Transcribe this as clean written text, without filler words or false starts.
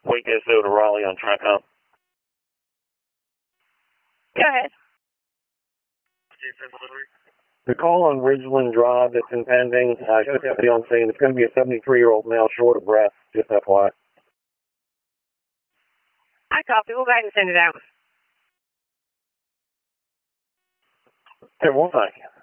Wake SO to Raleigh on Tricom. Go ahead. The call on Ridgeland Drive that's impending, I should have on saying it's going to be a 73-year-old male short of breath, just FYI. I copy. We'll go ahead and send it out. Okay, well, thank you.